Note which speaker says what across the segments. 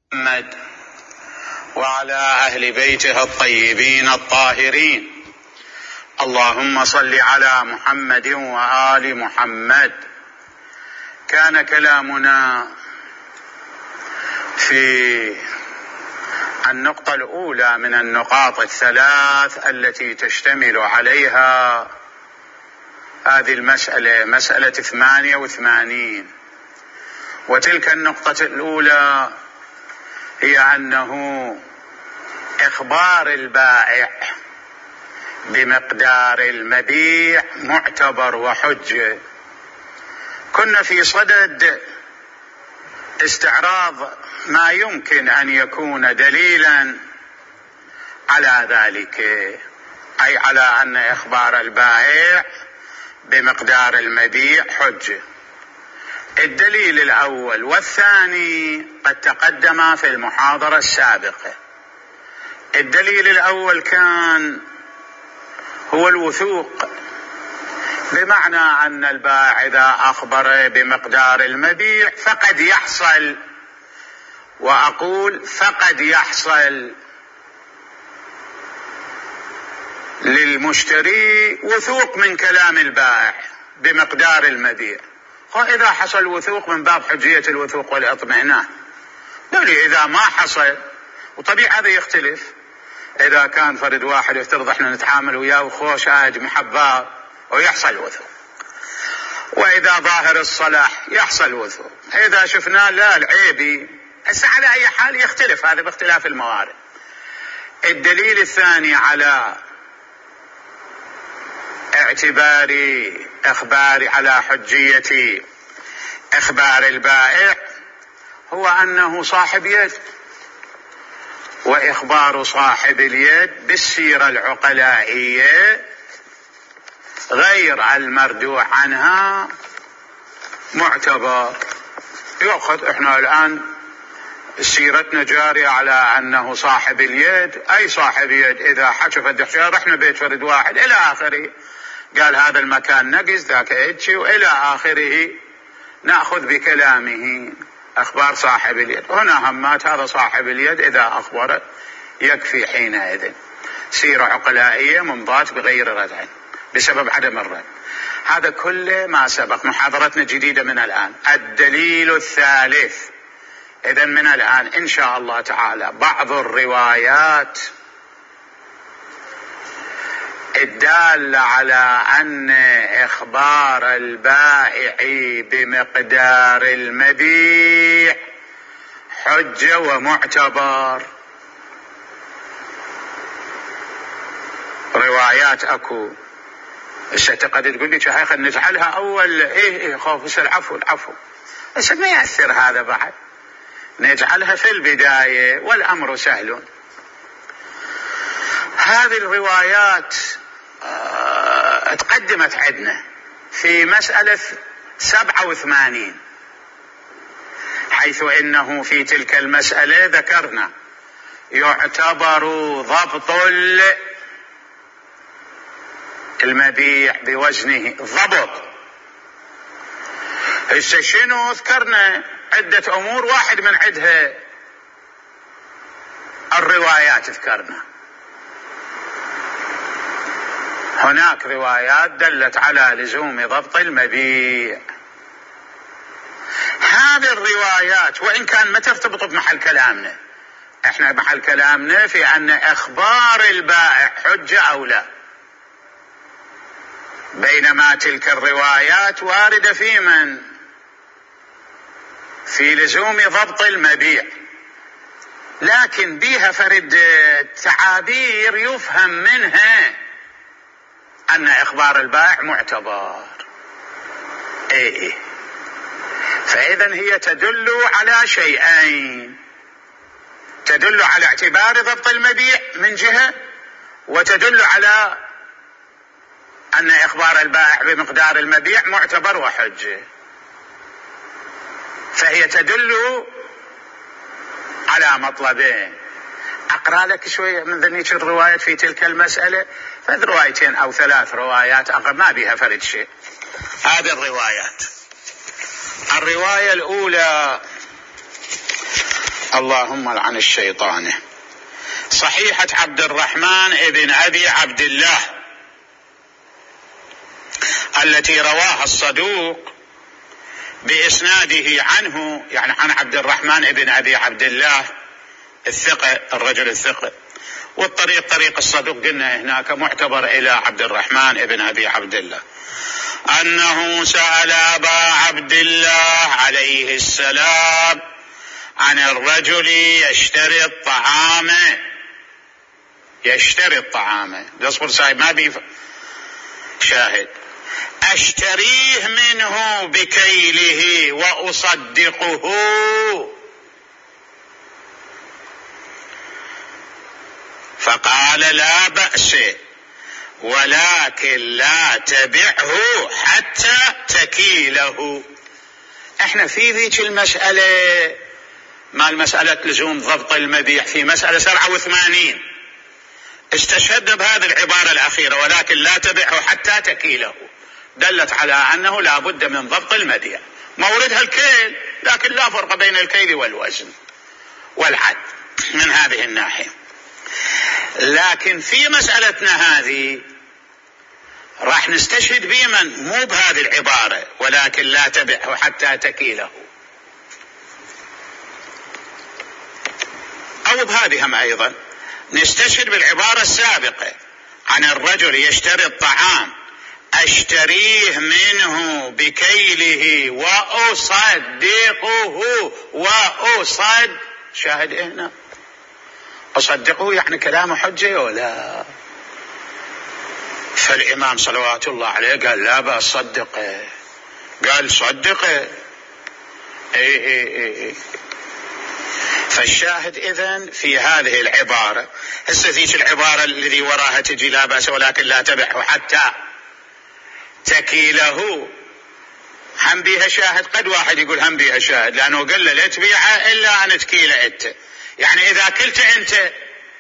Speaker 1: محمد وعلى أهل بيته الطيبين الطاهرين. اللهم صل على محمد وآل محمد. كان كلامنا في النقطة الأولى من النقاط الثلاث التي تشتمل عليها هذه المسألة، مسألة 88. وتلك النقطة الأولى هي أنه إخبار البائع بمقدار المبيع معتبر وحجة. كنا في صدد استعراض ما يمكن أن يكون دليلا على ذلك، أي على أن إخبار البائع بمقدار المبيع حجة. الدليل الأول والثاني قد تقدم في المحاضرة السابقة. الدليل الأول كان هو الوثوق، بمعنى أن البائع إذا أخبر بمقدار المبيع فقد يحصل، وأقول فقد يحصل للمشتري وثوق من كلام البائع بمقدار المبيع. وإذا حصل وثوق من باب حجية الوثوق والاطمئنان. دولي إذا ما حصل، وطبيعي هذا يختلف، إذا كان فرد واحد يفترض احنا نتعامل وياه وخوش عاد محباب ويحصل وثوق، وإذا ظاهر الصلاح يحصل وثوق، إذا شفنا لا العيبي، هسه على أي حال يختلف هذا باختلاف الموارد. الدليل الثاني على اعتباري إخباري على حجية إخبار البائع هو أنه صاحب يد، وإخبار صاحب اليد بالسيرة العقلائية غير المردوع عنها معتبر. يأخذ احنا الآن سيرتنا جارية على أنه صاحب اليد، أي صاحب يد إذا حشف الدحشار رحنا بيت فرد واحد إلى آخره، قال هذا المكان نقص ذاك إتشي وإلى آخره، نأخذ بكلامه أخبار صاحب اليد. هنا همات هذا صاحب اليد إذا أخبر يكفي حينئذ سيرة عقلائية ممضاة بغير ردع بسبب عدم الرد. هذا كله ما سبق، محاضرتنا جديدة من الآن. الدليل الثالث، إذن من الآن إن شاء الله تعالى بعض الروايات الدالة على أن إخبار البائع بمقدار المبيع حجة ومعتبر. روايات أكو قد تقول لي شيخ نجعلها أول إيه خوف العفو بس ما يأثر هذا بعد، نجعلها في البداية والأمر سهل. هذه الروايات تقدمت عندنا في مسألة 87، حيث إنه في تلك المسألة ذكرنا يعتبر ضبط المبيع بوزنه ضبط. هسه شنو ذكرنا؟ عدة أمور، واحد من عدها الروايات. ذكرنا هناك روايات دلت على لزوم ضبط المبيع. هذه الروايات وإن كان ما ترتبط بمحل كلامنا، احنا محل كلامنا في أن إخبار البائع حجة أو لا، بينما تلك الروايات واردة في من؟ في لزوم ضبط المبيع، لكن بها فرد تعابير يفهم منها أن إخبار البائع معتبر. فإذا هي تدل على شيئين، تدل على اعتبار ضبط المبيع من جهة، وتدل على أن إخبار البائع بمقدار المبيع معتبر وحجة. فهي تدل على مطلبين. أقرأ لك شوية من ذنيك الروايات في تلك المسألة، فذ روايتين أو 3 روايات أقرأ ما بها فرد شيء. هذه الروايات، الرواية الأولى اللهم لعن الشيطان. صحيحة عبد الرحمن ابن أبي عبد الله التي رواها الصدوق بإسناده عنه، يعني عن عبد الرحمن ابن أبي عبد الله الثقة، الرجل الثقة، والطريق طريق الصدوق قلنا هناك معتبر إلى عبد الرحمن ابن أبي عبد الله، أنه سأل أبا عبد الله عليه السلام عن الرجل يشتري الطعام يصبر سايب ما بي شاهد، أشتريه منه بكيله وأصدقه، فقال لا بأس ولكن لا تبعه حتى تكيله. احنا في ذيك المسألة ما المسألة لزوم ضبط المبيع في مسألة 87 استشهد بهذه العبارة الأخيرة ولكن لا تبعه حتى تكيله، دلت على أنه لا بد من ضبط المبيع، موردها الكيل لكن لا فرق بين الكيل والوزن والعد من هذه الناحية. لكن في مسألتنا هذه راح نستشهد بمن مو بهذه العبارة ولكن لا تبعه حتى تكيله، أو بهذهم أيضا نستشهد بالعبارة السابقة عن الرجل يشتري الطعام أشتريه منه بكيله وأصدقه شاهد هنا أصدقه يعني كلامه حجة ولا؟ فالإمام صلوات الله عليه قال لا بأس صدقه، قال صدقه. فالشاهد إذن في هذه العبارة. هسه ذيك العبارة الذي وراها تجي لا بأس ولكن لا تبعه حتى تكيله هم بيها شاهد، قد واحد يقول هم بيها شاهد لأنه قال له لا تبيعه إلا أن تكيله أنت، يعني إذا كلت أنت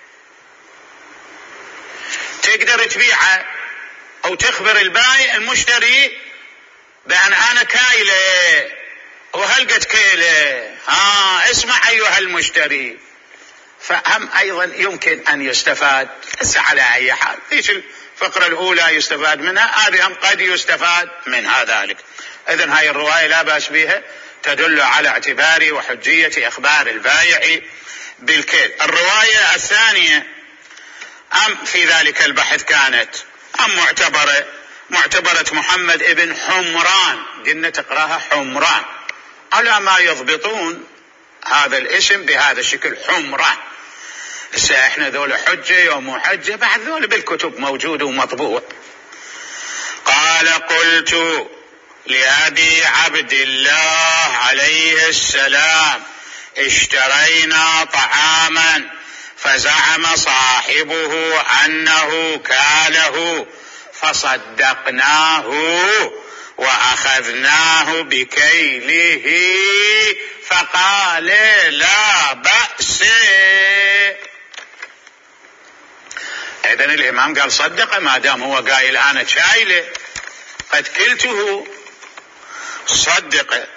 Speaker 1: تقدر تبيعه أو تخبر البائع المشتري بأن أنا كايله وهل قد كيله اسمع أيها المشتري. فهم أيضا يمكن أن يستفاد على أي حال فيش الفقرة الأولى يستفاد منها، هذه هم قد يستفاد منها ذلك. إذن هاي الرواية لا بأس بها، تدل على اعتبار وحجية إخبار البائع بالكيل. الرواية الثانية أم في ذلك البحث كانت أم معتبرة محمد ابن حمران، قلنا تقراها حمران على ما يضبطون هذا الاسم بهذا الشكل حمران. هسه احنا ذول حجة يوم حجة بعد ذول بالكتب موجود ومطبوع. قال قلت لأبي عبد الله عليه السلام اشترينا طعاما فزعم صاحبه أنه كاله فصدقناه وأخذناه بكيله فقال لا بأس. إذن الإمام قال صدق ما دام هو قايل أنا شايله قد كلته صدق.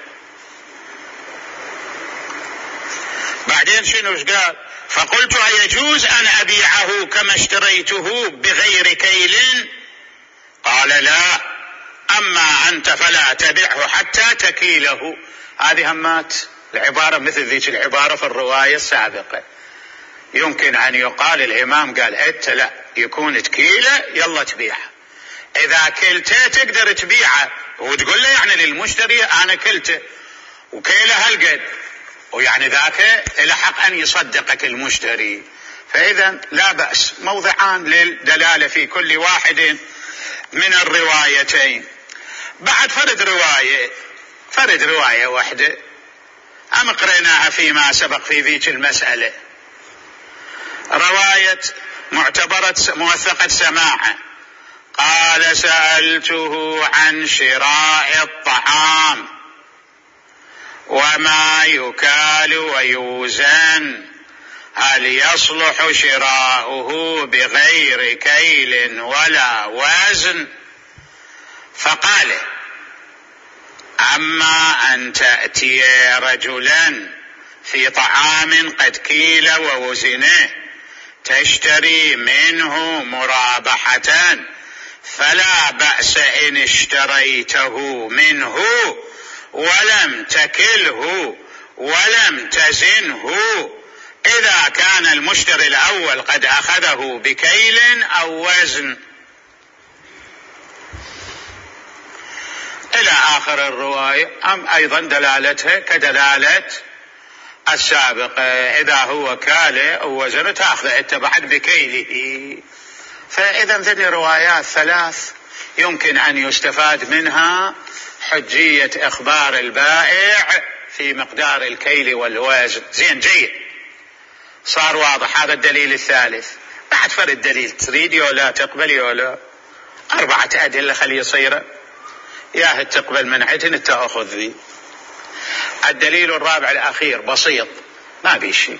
Speaker 1: بعدين شنو قال؟ فقلت أيجوز أن أبيعه كما اشتريته بغير كيل؟ قال لا، أما أنت فلا تبعه حتى تكيله. هذه همات العبارة مثل ذيك العبارة في الرواية السابقة. يمكن أن يقال الإمام قال أنت لا يكون تكيله يلا تبيعه، إذا كلته تقدر تبيعه وتقول له يعني للمشتري أنا كلته وكيله هالقد، ويعني ذاك لحق أن يصدقك المشتري. فإذا لا بأس، موضعان للدلالة في كل واحد من الروايتين. بعد فرد رواية واحدة أم قريناها فيما سبق في ذيك المسألة، رواية معتبرة موثقة سماعة. قال سألته عن شراء الطعام وما يكال ويوزن هل يصلح شراؤه بغير كيل ولا وزن؟ فقال أما أن تأتي رجلا في طعام قد كيل ووزنه تشتري منه مرابحة فلا بأس إن اشتريته منه ولم تكله ولم تزنه إذا كان المشتري الأول قد أخذه بكيل أو وزن. إلى آخر الرواية. أيضا دلالتها كدلالة السابقة، إذا هو كاله أو وزنه تأخذه أنت بعد بكيله. فإذا ذني روايات ثلاث يمكن أن يستفاد منها حجية إخبار البائع في مقدار الكيل والوزن. زين، جيد، صار واضح. هذا الدليل الثالث. بعد فرد دليل تريد ولا تقبل ولا 4 أدلة خلي يصير يا تقبل من عدن تأخذ ذي. الدليل الرابع الأخير بسيط ما بيه شيء،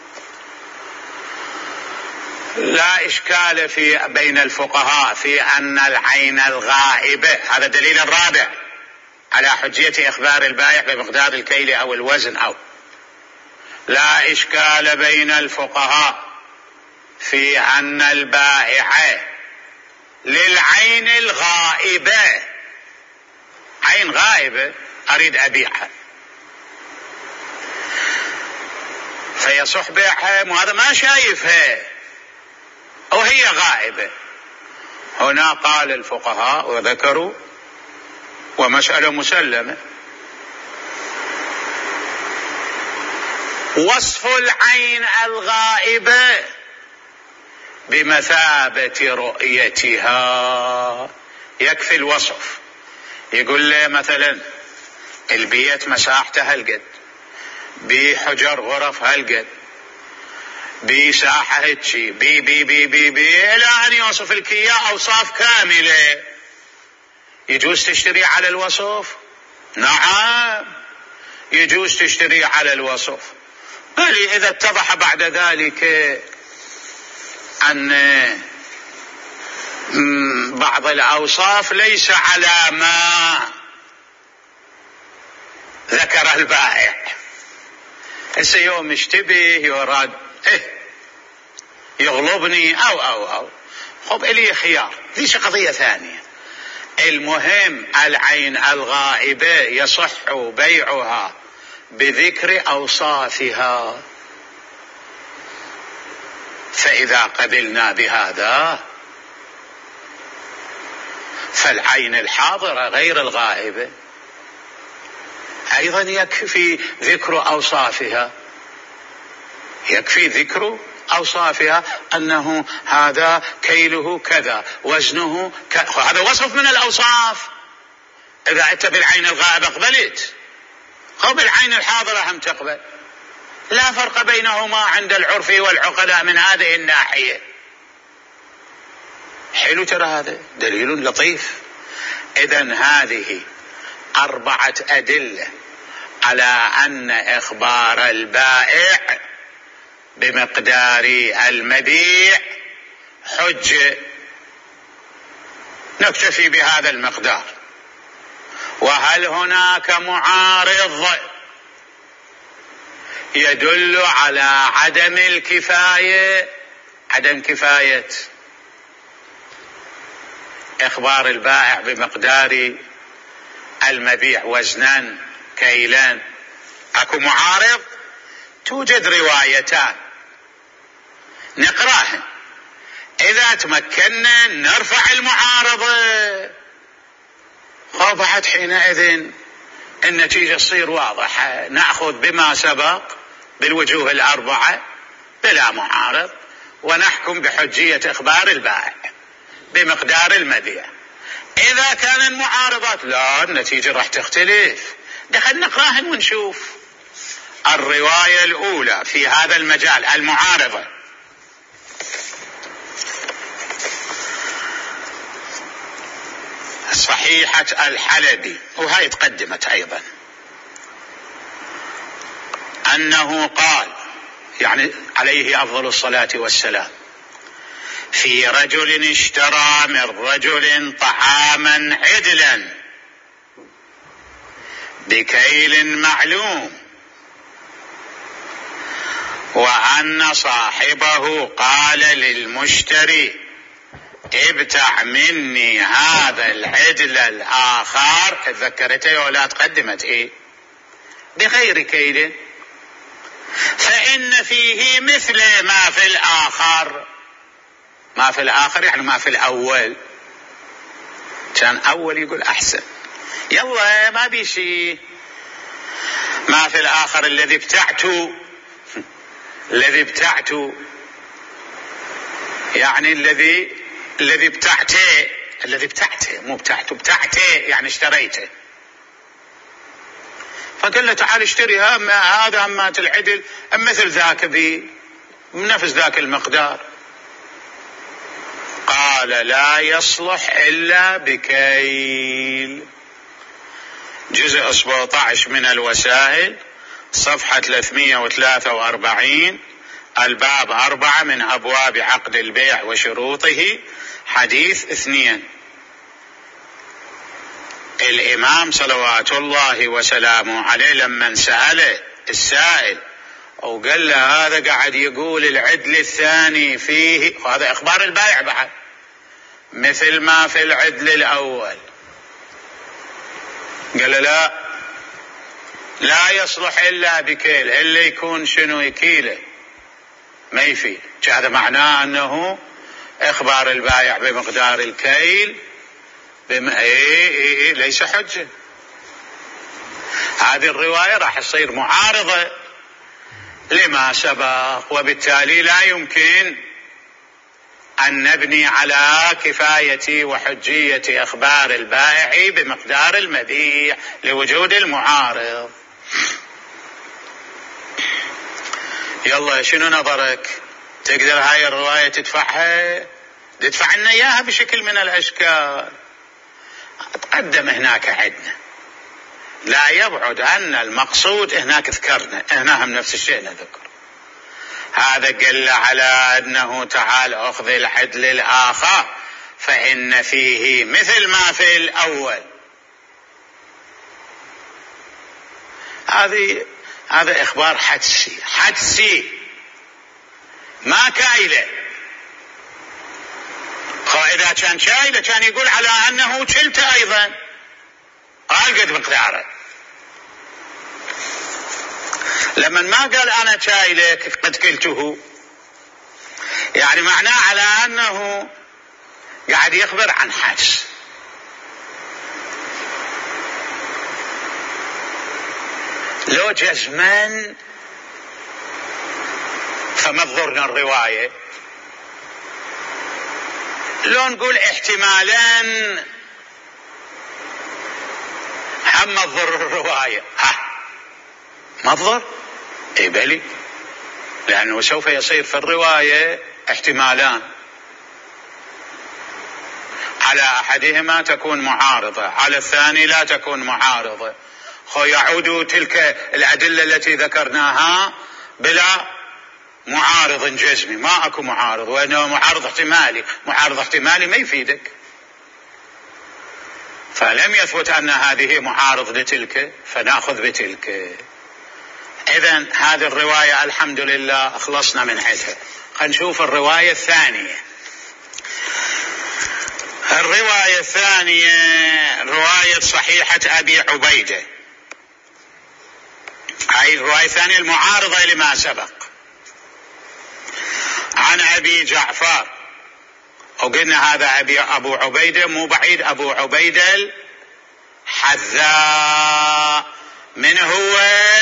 Speaker 1: لا إشكال بين الفقهاء في أن العين الغائبة، هذا الدليل الرابع على حجية إخبار البائع بمقدار الكيل أو الوزن، أو لا إشكال بين الفقهاء في أن البائع للعين الغائبة، عين غائبة أريد أبيعها فيصح بيعها، وهذا ما شايفها وهي غائبة. هنا قال الفقهاء وذكروا ومسألة مسلمة، وصف العين الغائبة بمثابة رؤيتها. يكفي الوصف. يقول لي مثلا البيت مساحته هالقد، بحجر غرف هالقد، بساحة هتشي، بي بي بي بي بي إلى أن يوصف لك إياه أوصاف كاملة. يجوز تشتري على الوصف؟ نعم يجوز تشتري على الوصف، بل إذا اتضح بعد ذلك أن بعض الأوصاف ليس على ما ذكر البائع. هسه يوم اشتبه يراد يغلبني أو خب إلي خيار، ذيش قضية ثانية. المهم العين الغائبة يصح بيعها بذكر أوصافها، فإذا قبلنا بهذا فالعين الحاضرة غير الغائبة أيضا يكفي ذكر أوصافها، يكفي ذكر أوصافها أنه هذا كيله كذا وزنه هذا وصف من الأوصاف. إذا أنت بالعين الغائبة قبلت أو بالعين الحاضرة هم تقبل، لا فرق بينهما عند العرف والعقلاء من هذه الناحية. حلو، ترى هذا دليل لطيف. إذن هذه 4 أدلة على أن إخبار البائع بمقدار المبيع حجة، نكتفي بهذا المقدار. وهل هناك معارض يدل على عدم الكفاية، عدم كفاية إخبار البائع بمقدار المبيع وزنان كيلان؟ أكو معارض؟ توجد روايتان نقراها، إذا تمكنا نرفع المعارضة خافت حينئذ النتيجة تصير واضحة، نأخذ بما سبق بالوجوه 4 بلا معارض ونحكم بحجية إخبار البائع بمقدار المبيع. إذا كان المعارضات لا، النتيجة راح تختلف. دخل نقراهن ونشوف. الرواية الأولى في هذا المجال المعارضة، صحيحة الحلبي، وهي تقدمت أيضا، أنه قال يعني عليه أفضل الصلاة والسلام: في رجل اشترى من رجل طعاما عدلا بكيل معلوم وأن صاحبه قال للمشتري ابتع مني هذا العدل الآخر، تذكرته يا أولاد قدمت إيه؟ بغير كيل، فإن فيه مثل ما في الآخر. ما في الآخر يعني ما في الأول، كان أول يقول أحسن، يلا ما بيشي. ما في الآخر الذي ابتعته، الذي ابتعته يعني الذي ابتعته، الذي ابتعته مو ابتعته، ابتعته يعني اشتريته. فقال له تعال اشتري هذا همات العدل مثل ذاك بنفس ذاك المقدار. قال لا يصلح إلا بكيل. جزء 17 من الوسائل، صفحة 343، الباب 4 من أبواب عقد البيع وشروطه، حديث 2. الإمام صلوات الله وسلامه عليه لما سأله السائل وقال له هذا قاعد يقول العدل الثاني فيه، وهذا إخبار البائع بعد، مثل ما في العدل الأول، قال له لا يصلح إلا بكيل، إلا يكون شنو يكيله ما يفيد. هذا معناه أنه إخبار البائع بمقدار الكيل ليس حجة. هذه الرواية راح تصير معارضة لما سبق، وبالتالي لا يمكن أن نبني على كفاية وحجية إخبار البائع بمقدار المبيع لوجود المعارض. يلا شنو نظرك؟ تقدر هاي الرواية تدفعها؟ تدفع لنا إياها بشكل من الأشكال. تقدم هناك عندنا، لا يبعد أن المقصود هناك ذكرنا، هنا هم نفس الشيء نذكر. هذا قل على أنه تعال أخذ العدل الآخر فإن فيه مثل ما في الأول. هذا إخبار حدسي ما كايلة. إذا كان شايلة كان يقول على أنه كلت أيضا، قال قد مقداره. لما ما قال أنا شايلك قد كلته، يعني معناه على أنه قاعد يخبر عن حدس. لو جزما فما ضرنا الرواية، لو نقول احتمالا هم تضر الرواية، ما تضر، اي بلي، لأنه سوف يصير في الرواية احتمالان، على أحدهما تكون معارضة، على الثاني لا تكون معارضة. يعود تلك الأدلة التي ذكرناها بلا معارض جزمي، ما أكو معارض، وأنه معارض احتمالي. معارض احتمالي ما يفيدك، فلم يثبت أن هذه معارض لتلك فنأخذ بتلك. إذن هذه الرواية الحمد لله أخلصنا من عدها. خلينا نشوف الرواية الثانية. الرواية الثانية رواية صحيحة أبي عبيدة، هاي الرواية الثانية المعارضة لما سبق، عن أبي جعفر. وقلنا هذا أبو عبيدة مو بعيد، أبو عبيدة الحذاء. من هو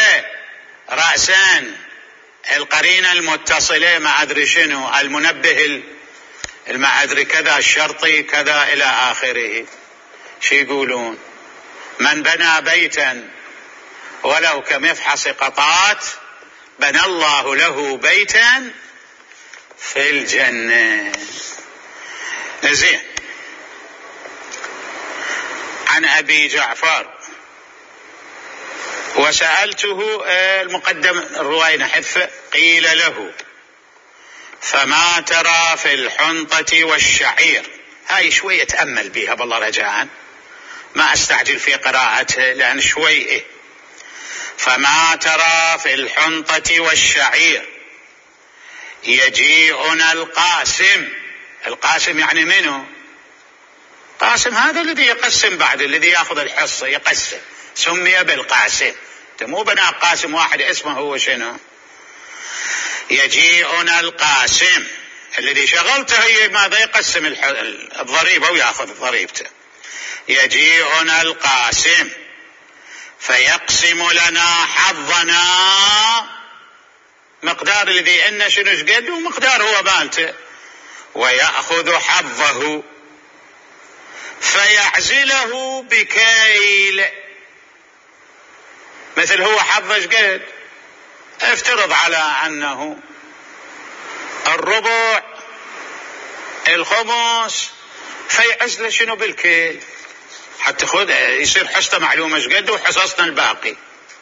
Speaker 1: رأسا القرينة المتصلة ما أدري شنو، المنبه ما أدري كذا، الشرطي كذا إلى آخره. شو يقولون؟ من بنى بيتا ولو كمفحص قطات بنى الله له بيتا في الجنة. زين. عن أبي جعفر. وسألته المقدم الرواية نحف، قيل له فما ترى في الحنطة والشعير. هاي شوية أتأمل بها بالله رجاء، ما أستعجل في قراءتها لأن شوية. فما ترى في الحنطة والشعير يجيئنا القاسم. القاسم يعني منه؟ قاسم هذا الذي يقسم، بعد الذي يأخذ الحصة يقسم، سمي بالقاسم. مو بناء قاسم واحد اسمه هو شنو. يجيئنا القاسم الذي شغلته ماذا؟ يقسم الضريبة ويأخذ ضريبته. يجيئنا القاسم فيقسم لنا حظنا، مقدار الذي إن شنو قد ومقدار هو مالته، ويأخذ حظه فيعزله بكيل. مثل هو حظه قد، افترض على أنه الربع الخمس، فيعزله شنو بالكيل حتى خذ يصير حصته معلومة قد وحصصنا الباقي.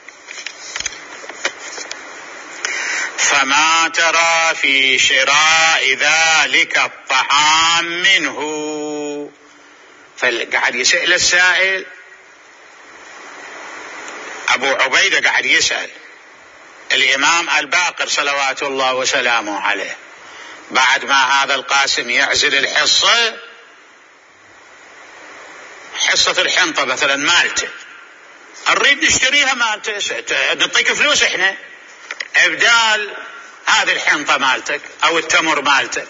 Speaker 1: فما ترى في شراء ذلك الطعام منه. فقعد يسأل السائل، أبو عبيدة قاعد يسأل الإمام الباقر صلوات الله وسلامه عليه، بعد ما هذا القاسم يعزل الحصة، حصة الحنطة مثلا مالته، نريد نشتريها مالته، نعطيك فلوس احنا ابدال هذه الحنطة مالتك او التمر مالتك.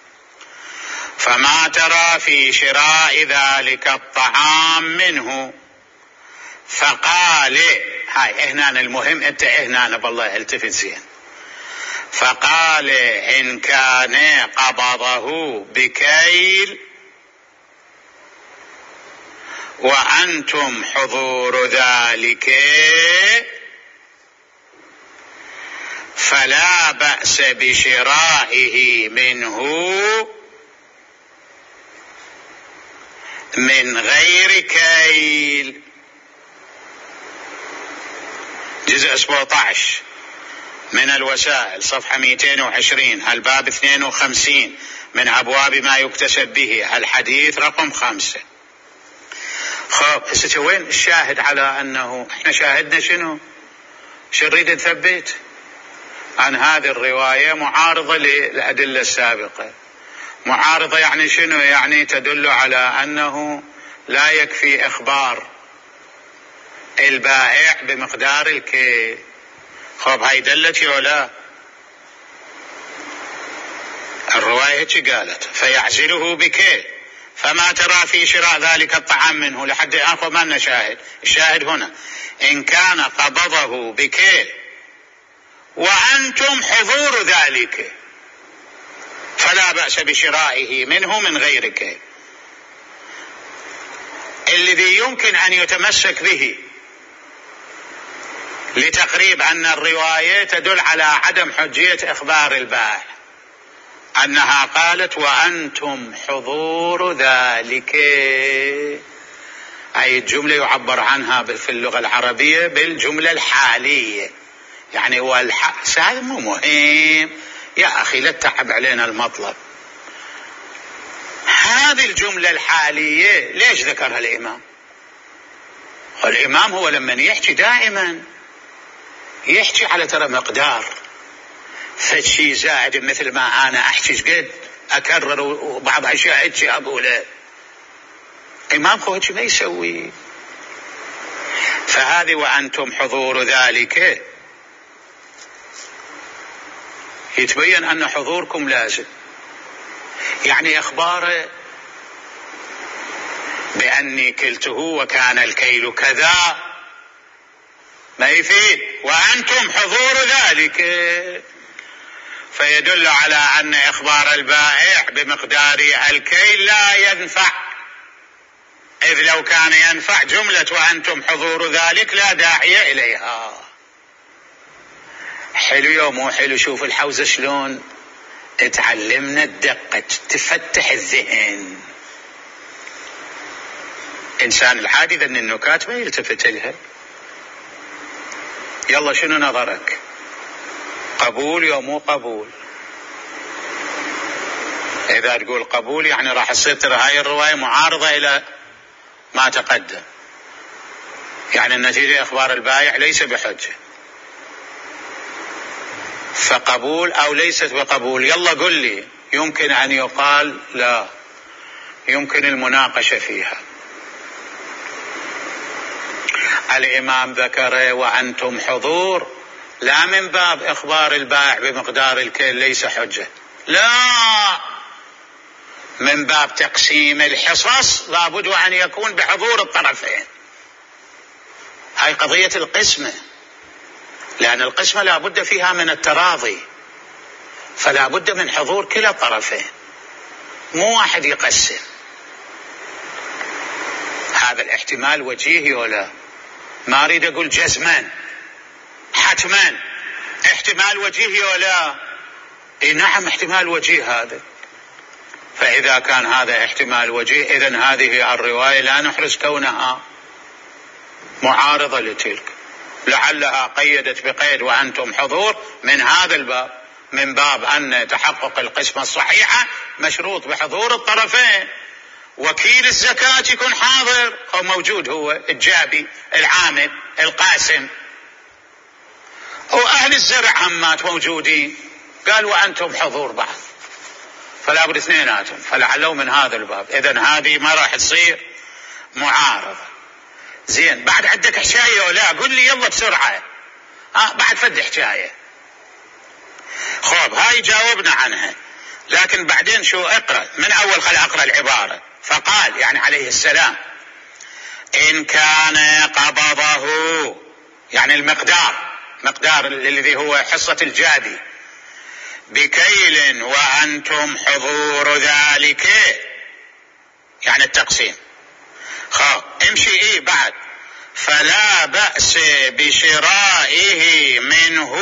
Speaker 1: فما ترى في شراء ذلك الطعام منه. فقال، هاي هنا المهم، انت هنا بالله التفت زين. فقال إن كان قبضه بكيل وأنتم حضور ذلك فلا بأس بشرائه منه من غير كيل. جزء 17 من الوسائل، صفحة 220، الباب 52 من أبواب ما يكتسب به، الحديث رقم 5. خب هسه وين الشاهد على أنه احنا شاهدنا شنو نريد نثبت عن هذه الرواية؟ معارضة للأدلة السابقة. معارضة يعني شنو؟ يعني تدل على أنه لا يكفي إخبار البائع بمقدار الكيل. خب هاي دلت ولا الرواية قالت فيعزله بكيل. فما ترى في شراء ذلك الطعام منه، لحد آخر ما لنا شاهد. الشاهد هنا إن كان قبضه بكيل وأنتم حضور ذلك فلا بأس بشرائه منه من غير كيل. الذي يمكن أن يتمسك به لتقريب أن الرواية تدل على عدم حجية إخبار البائع، أنها قالت وأنتم حضور ذلك، أي الجملة يعبر عنها في اللغة العربية بالجملة الحالية. يعني هو الحق هذا مو مهم يا أخي، لا تتعب علينا المطلب. هذه الجملة الحالية ليش ذكرها الإمام؟ الإمام هو لما يحكي دائما يحكي على ترى مقدار فشي زائد، مثل ما أنا أحكي قد أكرر وبعض أشياء أحكي أقوله. إمام خوتي ما يسوي. فهذه وأنتم حضور ذلك يتبين أن حضوركم لازم. يعني إخباره بأني كلته وكان الكيل كذا ما يفيد، وأنتم حضور ذلك فيدل على أن إخبار البائع بمقدار الكيل لا ينفع، إذ لو كان ينفع جملة وأنتم حضور ذلك لا داعي إليها. حلو يوم مو حلو؟ شوف الحوزة شلون تعلمنا الدقة، تفتح الذهن. إنسان العادي ذن النكات ما يلتفت لها. يلا شنو نظرك؟ قبول يوم مو قبول؟ إذا تقول قبول يعني راح تصير ترى هاي الرواية معارضة إلى ما تقدم، يعني النتيجة إخبار البائع ليس بحجة. فقبول أو ليست بقبول. يلا قل لي، يمكن أن يقال لا، يمكن المناقشة فيها. الإمام ذكر وأنتم حضور لا من باب إخبار البائع بمقدار الكيل ليس حجة، لا، من باب تقسيم الحصص لابد أن يكون بحضور الطرفين. هاي قضية القسمة، لأن القسمة لابد فيها من التراضي، فلا بد من حضور كلا الطرفين، مو واحد يقسم. هذا الاحتمال وجيهي ولا؟ ما أريد أقول جزما حتما، احتمال وجيهي ولا؟ إيه نعم احتمال وجيه هذا. فإذا كان هذا احتمال وجيه إذن هذه الرواية لا نحرز كونها معارضة لتلك، لعلها قيدت بقيد وأنتم حضور من هذا الباب، من باب أن تحقق القسمة الصحيحة مشروط بحضور الطرفين. وكيل الزكاة يكون حاضر أو موجود، هو الجابي العامل القاسم، وأهل الزرع همات موجودين، قال وأنتم حضور بعض، فلا بد اثنيناتهم، فلعله من هذا الباب. إذن هذه ما راح تصير معارضة. زين، بعد عندك حكاية ولا؟ قل لي يلا بسرعة. بعد فد حكاية. خب هاي جاوبنا عنها، لكن بعدين شو؟ اقرأ من أول، خل أقرأ العبارة. فقال يعني عليه السلام: إن كان قبضه، يعني مقدار الذي هو حصة الجادي، بكيل وأنتم حضور ذلك، يعني التقسيم. خب امشي إيه بعد؟ فلا بأس بشرائه منه،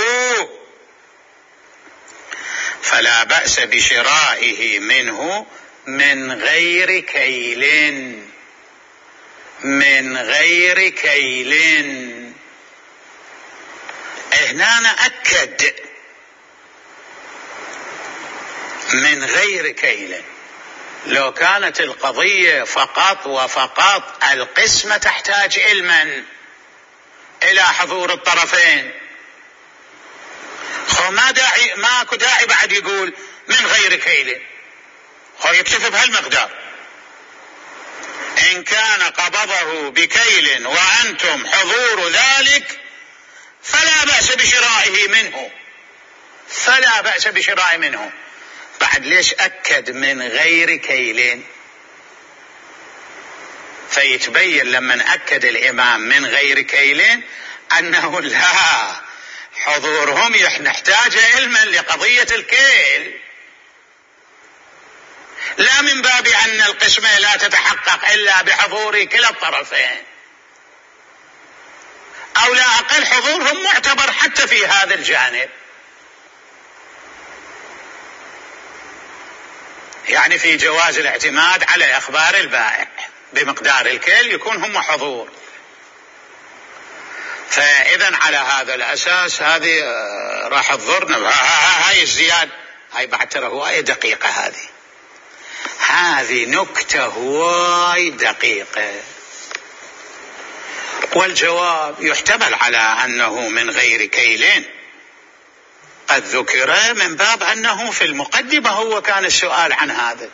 Speaker 1: فلا بأس بشرائه منه من غير كيل، من غير كيل. هنا نأكد من غير كيل. لو كانت القضية فقط وفقط القسمة تحتاج علما إلى حضور الطرفين، ماكو داعي بعد يقول من غير كيل، هو يكتفي بهالمقدار. إن كان قبضه بكيل وأنتم حضور ذلك فلا بأس بشرائه منه، فلا بأس بشرائه منه. بعد ليش أكد من غير كيل؟ فيتبين لما أكد الإمام من غير كيل أنه لا، حضورهم نحتاج علما لقضية الكيل، لا من باب أن القسمة لا تتحقق إلا بحضور كلا الطرفين، أو لا أقل حضورهم معتبر حتى في هذا الجانب. يعني في جواز الاعتماد على إخبار البائع بمقدار الكيل يكون هم حضور. فإذا على هذا الأساس هذه راح تضرنا. هاي الزيادة هاي بعد ترى هواي دقيقة، هذه نكتة هواي دقيقة. والجواب يحتمل على أنه من غير كيل، قد ذكر من باب أنه في المقدمة هو كان السؤال عن هذا،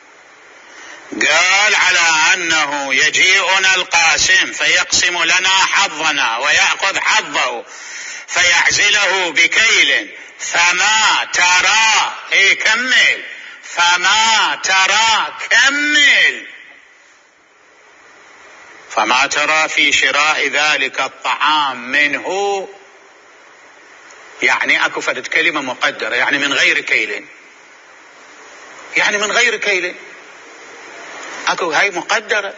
Speaker 1: قال على أنه يجيئنا القاسم فيقسم لنا حظنا ويأخذ حظه فيعزله بكيل، فما ترى كمل، فما ترى كمل، فما ترى في شراء ذلك الطعام منه، يعني اكو فدت كلمة مقدرة، يعني من غير كيل، يعني من غير كيل اكو هاي مقدرة.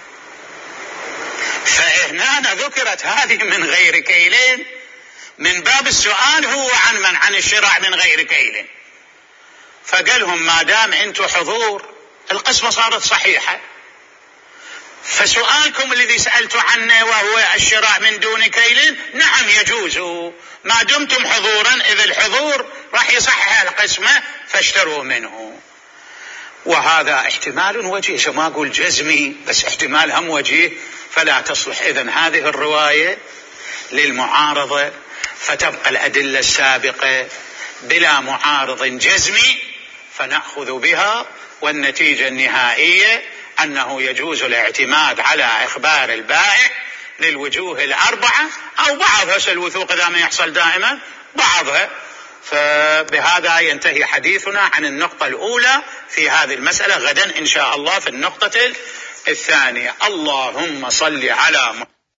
Speaker 1: فهنا ذكرت هذه من غير كيل من باب السؤال هو عن الشراء من غير كيل. فقالهم ما دام انتم حضور القسمة صارت صحيحة، فسؤالكم الذي سألت عنه وهو الشراء من دون كيل نعم يجوز ما دمتم حضورا، إذا الحضور راح يصحح القسمة فاشتروا منه. وهذا احتمال وجيه، ما أقول جزمي بس احتمال هم وجيه، فلا تصلح إذن هذه الرواية للمعارضة، فتبقى الأدلة السابقة بلا معارض جزمي فنأخذ بها، والنتيجة النهائية أنه يجوز الاعتماد على إخبار البائع للوجوه الأربعة أو بعضها، الوثوق إذا ما يحصل دائما بعضها. فبهذا ينتهي حديثنا عن النقطة الأولى في هذه المسألة. غدا إن شاء الله في النقطة الثانية. اللهم صل على محمد.